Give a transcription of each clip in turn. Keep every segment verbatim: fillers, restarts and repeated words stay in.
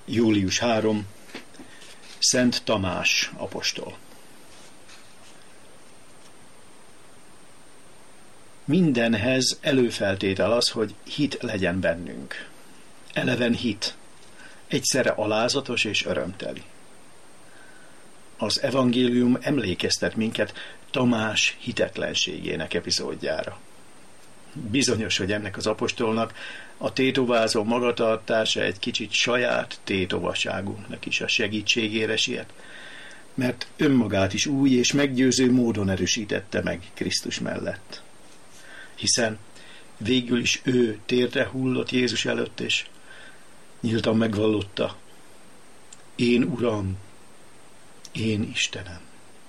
július harmadika, Szent Tamás apostol. Mindenhez előfeltétel az, hogy hit legyen bennünk. Eleven hit, egyszerre alázatos és örömteli. Az evangélium emlékeztet minket Tamás hitetlenségének epizódjára. Bizonyos, hogy ennek az apostolnak a tétovázó magatartása egy kicsit saját tétovaságunknak is a segítségére siet, mert önmagát is új és meggyőző módon erősítette meg Krisztus mellett. Hiszen végül is ő térdre hullott Jézus előtt, és nyíltan megvallotta: én Uram, én Istenem.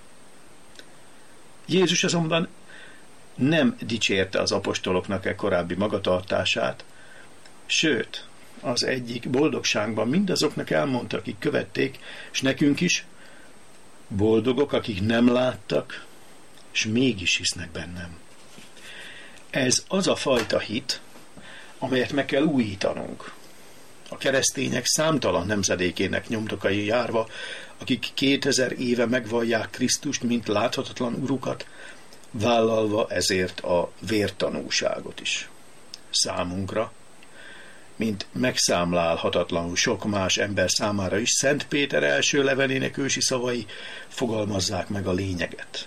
Jézus azonban nem dicsérte az apostoloknak e korábbi magatartását, sőt, az egyik boldogságban mindazoknak elmondta, akik követték, és nekünk is, boldogok, akik nem láttak, és mégis hisznek bennem. Ez az a fajta hit, amelyet meg kell újítanunk. A keresztények számtalan nemzedékének nyomdokai járva, akik kétezer éve megvallják Krisztust, mint láthatatlan urukat, vállalva ezért a vértanúságot is. Számunkra, mint megszámlálhatatlanul sok más ember számára is, Szent Péter első levelének ősi szavai fogalmazzák meg a lényeget.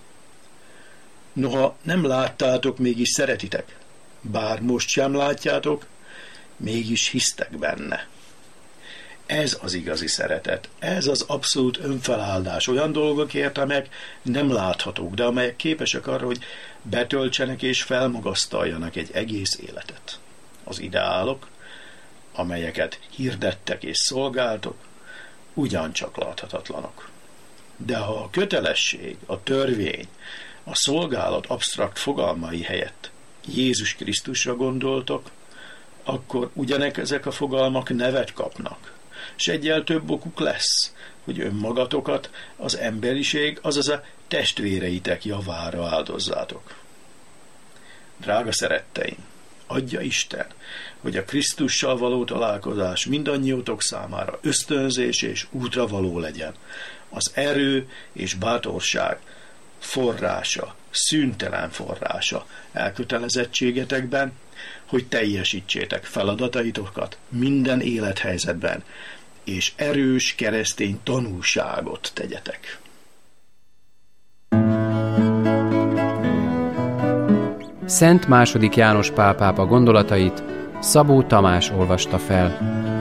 Noha nem láttátok, mégis szeretitek, bár most sem látjátok, mégis hisztek benne. Ez az igazi szeretet, ez az abszolút önfeláldás olyan dolgokért, amelyek nem láthatók, de amelyek képesek arra, hogy betöltsenek és felmagasztaljanak egy egész életet. Az ideálok, amelyeket hirdettek és szolgáltok, ugyancsak láthatatlanok. De ha a kötelesség, a törvény, a szolgálat absztrakt fogalmai helyett Jézus Krisztusra gondoltok, akkor ugyanek ezek a fogalmak nevet kapnak, és egyel több okuk lesz, hogy önmagatokat az emberiség, azaz a testvéreitek javára áldozzátok. Drága szeretteim, adja Isten, hogy a Krisztussal való találkozás mindannyiótok számára ösztönzés és útra való legyen. Az erő és bátorság forrása, szüntelen forrása elkötelezettségetekben, hogy teljesítsétek feladataitokat minden élethelyzetben, és erős keresztény tanúságot tegyetek. Szent második János Pál pápa gondolatait Szabó Tamás olvasta fel.